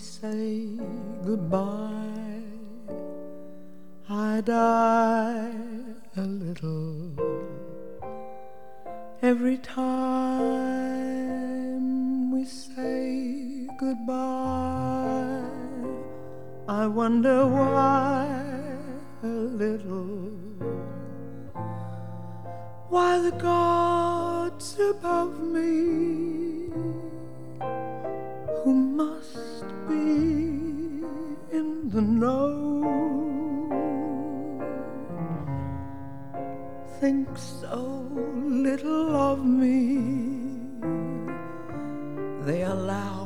say goodbye, I die a little every time we say goodbye. I wonder why a little, why the gods above me, who must be in the know, think so little of me. They allow